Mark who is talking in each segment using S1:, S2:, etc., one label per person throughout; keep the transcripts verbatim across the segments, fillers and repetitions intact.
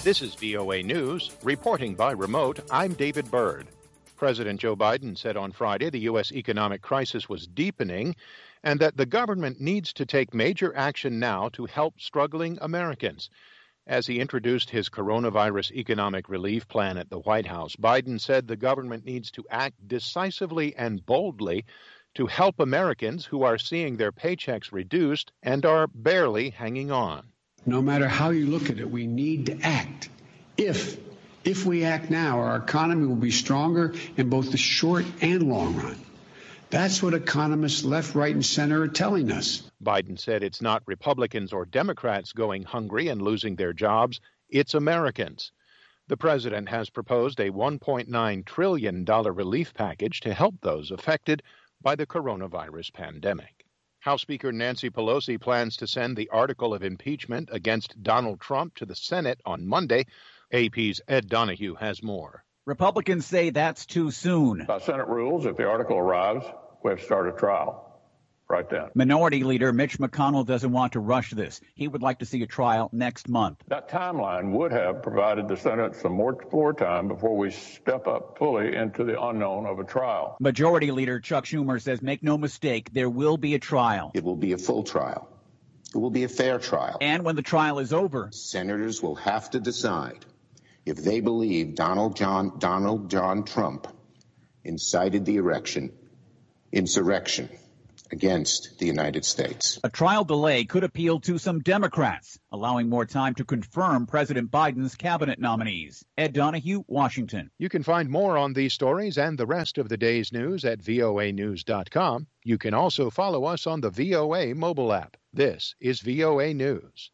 S1: This is V O A News. Reporting by remote, I'm David Byrd. President Joe Biden said on Friday the U S economic crisis was deepening and that the government needs to take major action now to help struggling Americans. As he introduced his coronavirus economic relief plan at the White House, Biden said the government needs to act decisively and boldly to help Americans who are seeing their paychecks reduced and are barely hanging on.
S2: No matter how you look at it, we need to act. If If we act now, our economy will be stronger in both the short and long run. That's what economists left, right, and center are telling us.
S1: Biden said it's not Republicans or Democrats going hungry and losing their jobs, it's Americans. The president has proposed a one point nine trillion dollars relief package to help those affected by the coronavirus pandemic. House Speaker Nancy Pelosi plans to send the article of impeachment against Donald Trump to the Senate on Monday. A P's Ed Donahue has more.
S3: Republicans say that's too soon.
S4: By Senate rules, if the article arrives, we have to start a trial right then.
S3: Minority Leader Mitch McConnell doesn't want to rush this. He would like to see a trial next month.
S4: That timeline would have provided the Senate some more floor time before we step up fully into the unknown of a trial.
S3: Majority Leader Chuck Schumer says, make no mistake, there will be a trial.
S5: It will be a full trial. It will be a fair trial.
S3: And when the trial is over,
S5: senators will have to decide if they believe Donald John Donald John Trump incited the erection, insurrection against the United States.
S3: A trial delay could appeal to some Democrats, allowing more time to confirm President Biden's cabinet nominees. Ed Donahue, Washington.
S1: You can find more on these stories and the rest of the day's news at V O A news dot com. You can also follow us on the V O A mobile app. This is V O A News.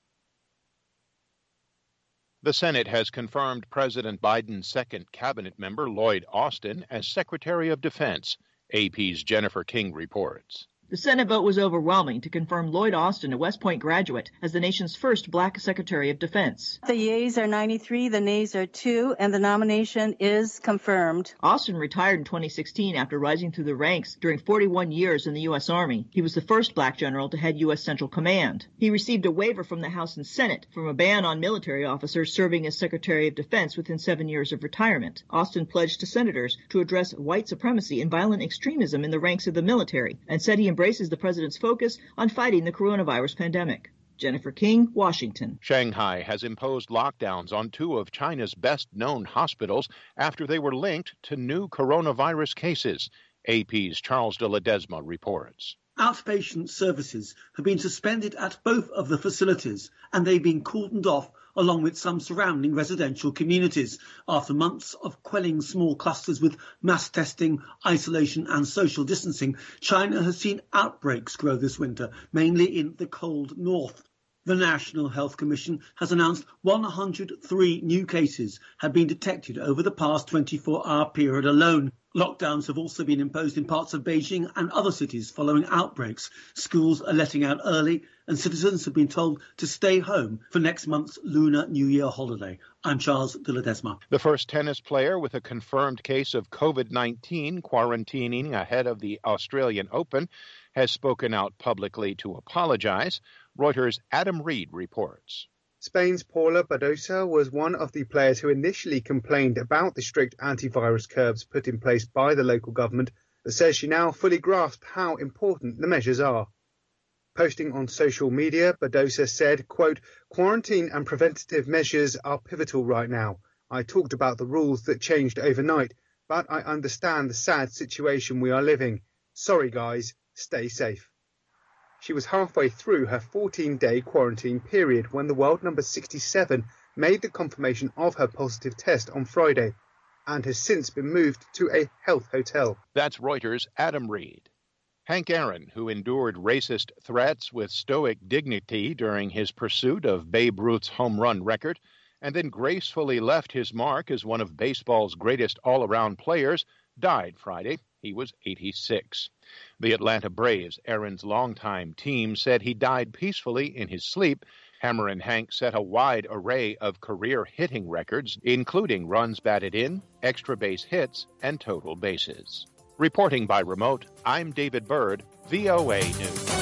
S1: The Senate has confirmed President Biden's second cabinet member, Lloyd Austin, as Secretary of Defense. A P's Jennifer King reports.
S6: The Senate vote was overwhelming to confirm Lloyd Austin, a West Point graduate, as the nation's first black Secretary of Defense.
S7: The yeas are ninety-three, the nays are two, and the nomination is confirmed.
S6: Austin retired in twenty sixteen after rising through the ranks during forty-one years in the U S. Army. He was the first black general to head U S. Central Command. He received a waiver from the House and Senate from a ban on military officers serving as Secretary of Defense within seven years of retirement. Austin pledged to senators to address white supremacy and violent extremism in the ranks of the military, and said he embraces the president's focus on fighting the coronavirus pandemic. Jennifer King, Washington.
S1: Shanghai has imposed lockdowns on two of China's best-known hospitals after they were linked to new coronavirus cases. A P's Charles de Ledesma reports.
S8: Outpatient services have been suspended at both of the facilities, and they've been cordoned off along with some surrounding residential communities. After months of quelling small clusters with mass testing, isolation and social distancing, China has seen outbreaks grow this winter, mainly in the cold north. The National Health Commission has announced one hundred three new cases have been detected over the past twenty-four hour period alone. Lockdowns have also been imposed in parts of Beijing and other cities following outbreaks. Schools are letting out early and citizens have been told to stay home for next month's Lunar New Year holiday. I'm Charles de Ledesma.
S1: The first tennis player with a confirmed case of COVID nineteen quarantining ahead of the Australian Open has spoken out publicly to apologize. Reuters' Adam Reed reports.
S9: Spain's Paula Badosa was one of the players who initially complained about the strict antivirus curbs put in place by the local government, but says she now fully grasps how important the measures are. Posting on social media, Badosa said, quote, "Quarantine and preventative measures are pivotal right now. I talked about the rules that changed overnight, but I understand the sad situation we are living. Sorry, guys, stay safe." She was halfway through her fourteen-day quarantine period when the world number sixty-seven made the confirmation of her positive test on Friday and has since been moved to a health hotel.
S1: That's Reuters' Adam Reed. Hank Aaron, who endured racist threats with stoic dignity during his pursuit of Babe Ruth's home run record, and then gracefully left his mark as one of baseball's greatest all-around players, died Friday. He was eighty-six. The Atlanta Braves, Aaron's longtime team, said he died peacefully in his sleep. Hammer and Hank set a wide array of career hitting records, including runs batted in, extra base hits, and total bases. Reporting by remote, I'm David Byrd, V O A News.